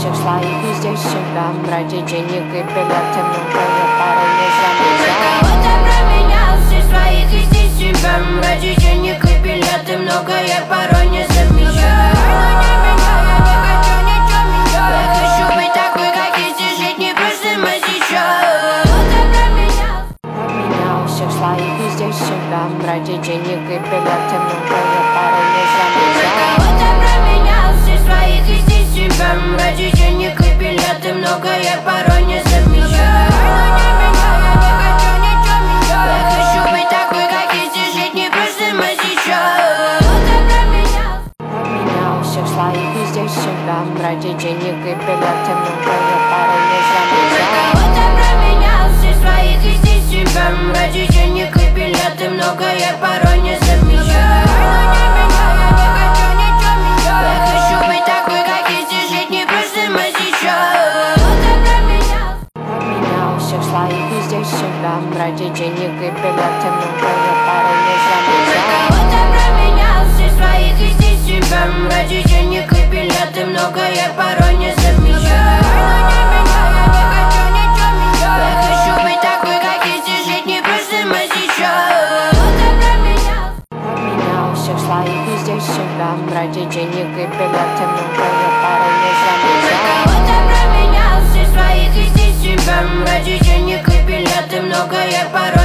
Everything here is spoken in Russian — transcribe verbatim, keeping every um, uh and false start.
всех своих и здесь себя. Ради денег и билеты много, я порой не замечал. Кого-то променял всех своих и здесь себя. Ради денег и билеты много, я порой не замечал. Я хочу быть такой, как есть, и жить не прошлым, а сейчас. Кого-то променял Променял всех своих и здесь себя. Ради денег и билеты много, я порой не замечал. Кого-то променял всех своих и здесь себя. Ради денег и билеты много, я порой не замечал. Я хочу быть такой, как есть, и жить не прошлым, а сейчас. Кого-то променял Променял всех своих и здесь себя. Ради денег и билеты много, я порой не замечал. Кого-то променял всех своих и здесь себя. Ради денег и билеты много, я порой не замечал. Я хочу быть такой, как есть, и жить не прошлым, а сейчас. Кого-то променял Променял всех своих и здесь себя. Ради денег и билеты много, я порой не замечал. Кого-то променял всех своих и здесь себя. Ради денег и билеты много, я порой не замечал. Я хочу быть такой, как есть, и жить не прошлым, а сейчас. Кого-то променял Променял всех своих и здесь себя. Ради денег и билеты много, я порой не замечал. Кого-то променял всех своих и здесь себя. Ради денег и билеты много, я порой